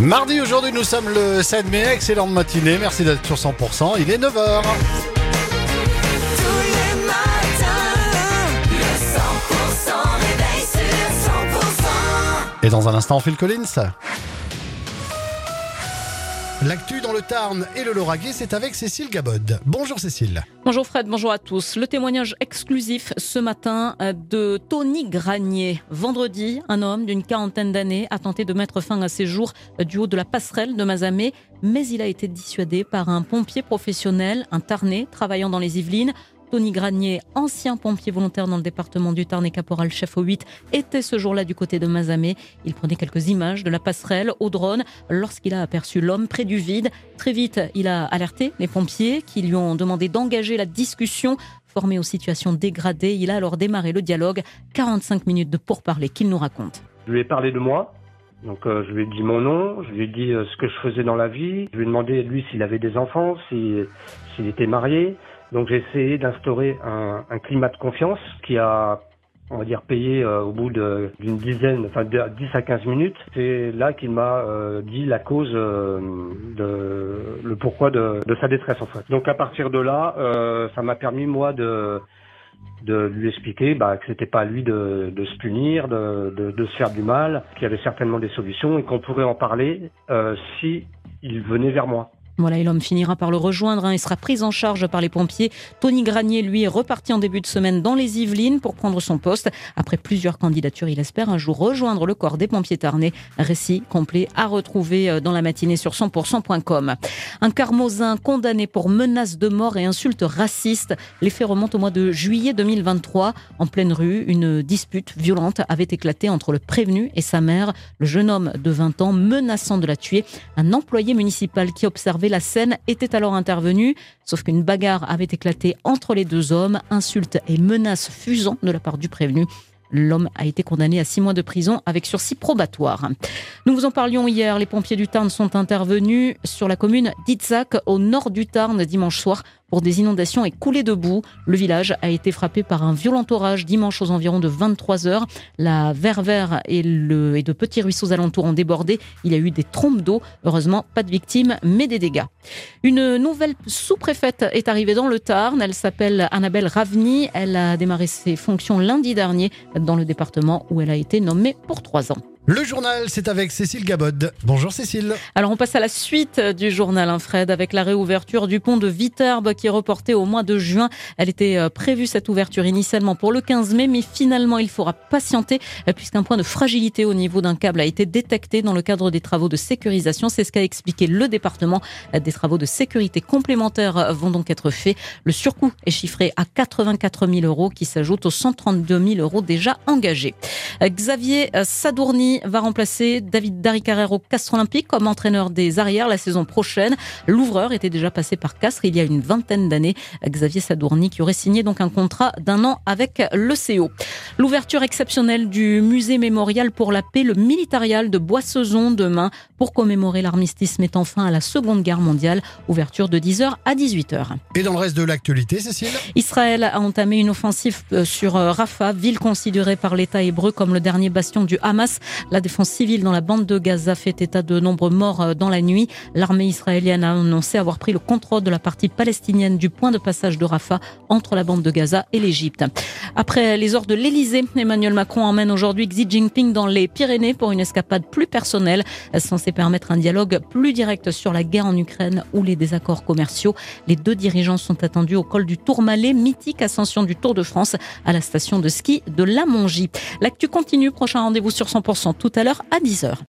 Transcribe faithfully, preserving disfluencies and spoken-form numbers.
Mardi, aujourd'hui, nous sommes le sept mai. Excellente matinée. Merci d'être sur cent pour cent. Il est neuf heures. Et dans un instant, Phil Collins. L'actu dans le Tarn et le Lauragais, c'est avec Cécile Gabod. Bonjour Cécile. Bonjour Fred, bonjour à tous. Le témoignage exclusif ce matin de Tony Granier. Vendredi, un homme d'une quarantaine d'années a tenté de mettre fin à ses jours du haut de la passerelle de Mazamet, mais il a été dissuadé par un pompier professionnel, un Tarnais travaillant dans les Yvelines. Tony Granier, ancien pompier volontaire dans le département du Tarn et caporal-chef au huit, était ce jour-là du côté de Mazamet. Il prenait quelques images de la passerelle au drone lorsqu'il a aperçu l'homme près du vide. Très vite, il a alerté les pompiers qui lui ont demandé d'engager la discussion. Formé aux situations dégradées, il a alors démarré le dialogue. quarante-cinq minutes de pourparlers qu'il nous raconte. Je lui ai parlé de moi. Donc euh, je lui ai dit mon nom, je lui ai dit euh, ce que je faisais dans la vie. Je lui ai demandé lui s'il avait des enfants, si, s'il était marié. Donc j'ai essayé d'instaurer un, un climat de confiance qui a, on va dire, payé euh, au bout de, d'une dizaine, enfin de dix à quinze minutes. C'est là qu'il m'a euh, dit la cause, euh, de, le pourquoi de, de sa détresse en fait. Donc à partir de là, euh, ça m'a permis moi de de lui expliquer bah, que c'était pas à lui de, de se punir, de, de, de se faire du mal, qu'il y avait certainement des solutions et qu'on pourrait en parler euh, si il venait vers moi. Voilà, et l'homme finira par le rejoindre hein, et sera pris en charge par les pompiers. Tony Granier, lui, est reparti en début de semaine dans les Yvelines pour prendre son poste. Après plusieurs candidatures, il espère un jour rejoindre le corps des pompiers tarnais. Récit complet à retrouver dans la matinée sur cent pour cent point com. Un Carmosin condamné pour menaces de mort et insultes racistes. Les faits remontent au mois de juillet deux mille vingt-trois. En pleine rue, une dispute violente avait éclaté entre le prévenu et sa mère. Le jeune homme de vingt ans menaçant de la tuer. Un employé municipal qui observait la scène était alors intervenu, sauf qu'une bagarre avait éclaté entre les deux hommes, insultes et menaces fusant de la part du prévenu. L'homme a été condamné à six mois de prison avec sursis probatoire. Nous vous en parlions hier, les pompiers du Tarn sont intervenus sur la commune d'Itzak, au nord du Tarn, dimanche soir, pour des inondations et coulées de boue. Le village a été frappé par un violent orage dimanche aux environs de vingt-trois heures. La Vervère et, le, et de petits ruisseaux alentours ont débordé. Il y a eu des trompes d'eau. Heureusement, pas de victimes, mais des dégâts. Une nouvelle sous-préfète est arrivée dans le Tarn. Elle s'appelle Annabelle Ravny. Elle a démarré ses fonctions lundi dernier dans le département où elle a été nommée pour trois ans. Le journal, c'est avec Cécile Gabod. Bonjour Cécile. Alors on passe à la suite du journal, hein, Fred, avec la réouverture du pont de Viterbe qui est reportée au mois de juin. Elle était prévue, cette ouverture, initialement pour le quinze mai, mais finalement il faudra patienter puisqu'un point de fragilité au niveau d'un câble a été détecté dans le cadre des travaux de sécurisation. C'est ce qu'a expliqué le département. Des travaux de sécurité complémentaires vont donc être faits. Le surcoût est chiffré à quatre-vingt-quatre mille euros qui s'ajoute aux cent trente-deux mille euros déjà engagés. Xavier Sadourny va remplacer David Darricarrère au Castres Olympique comme entraîneur des arrières la saison prochaine. L'ouvreur était déjà passé par Castres il y a une vingtaine d'années. Xavier Sadourny qui aurait signé donc un contrat d'un an avec le C O. L'ouverture exceptionnelle du musée mémorial pour la paix, le Militarial de Boissezon demain pour commémorer l'armistice mettant fin à la Seconde Guerre mondiale. Ouverture de dix heures à dix-huit heures. Et dans le reste de l'actualité, Cécile ? Israël a entamé une offensive sur Rafah, ville considérée par l'État hébreu comme le dernier bastion du Hamas. La défense civile dans la bande de Gaza fait état de nombreux morts dans la nuit. L'armée israélienne a annoncé avoir pris le contrôle de la partie palestinienne du point de passage de Rafah entre la bande de Gaza et l'Égypte. Après les ors de l'Élysée, Emmanuel Macron emmène aujourd'hui Xi Jinping dans les Pyrénées pour une escapade plus personnelle, censée permettre un dialogue plus direct sur la guerre en Ukraine ou les désaccords commerciaux. Les deux dirigeants sont attendus au col du Tourmalet, mythique ascension du Tour de France, à la station de ski de la Mongie. L'actu continue, prochain rendez-vous sur cent pour cent tout à l'heure à dix heures.